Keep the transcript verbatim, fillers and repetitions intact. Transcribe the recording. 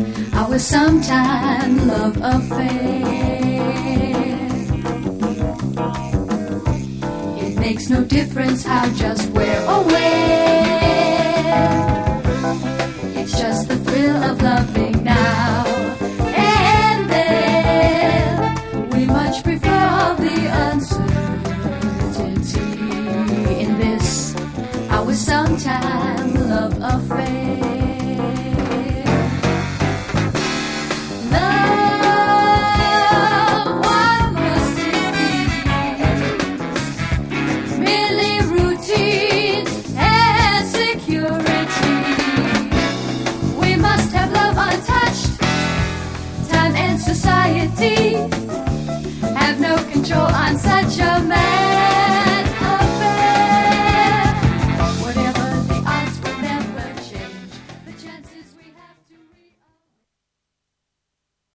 our sometime love affair. It makes no difference how, just where or where. It's just the thrill of loving now and then. We much prefer the uncertainty in this, our sometime love affair. Love, what must it be? Merely routine and security. We must have love untouched. Time and society have no control on such a man.